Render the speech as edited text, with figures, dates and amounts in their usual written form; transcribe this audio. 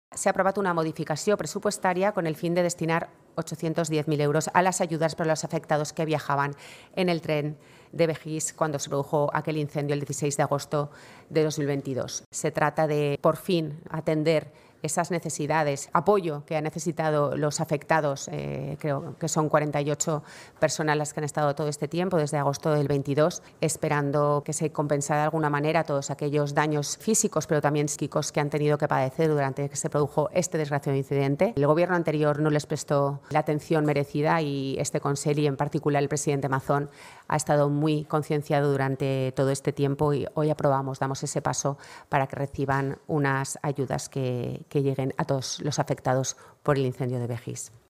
S'ha aprovat una modificació pressupostària con el fin de destinar 810.000 euros a las ayudas para los afectados que viajaban en el tren de Begís cuando se produjo aquel incendio el 16 de agosto de 2022. Se trata de, por fin, atender esas necesidades, apoyo que han necesitado los afectados, creo que son 48 personas las que han estado todo este tiempo, desde agosto del 22, esperando que se compensara de alguna manera todos aquellos daños físicos, pero también psíquicos que han tenido que padecer durante que se produjo este desgraciado incidente. El gobierno anterior no les prestó la atención merecida y este Consell, y en particular el presidente Mazón, ha estado muy concienciado durante todo este tiempo y hoy damos ese paso para que reciban unas ayudas que lleguen a todos los afectados por el incendio de Begís.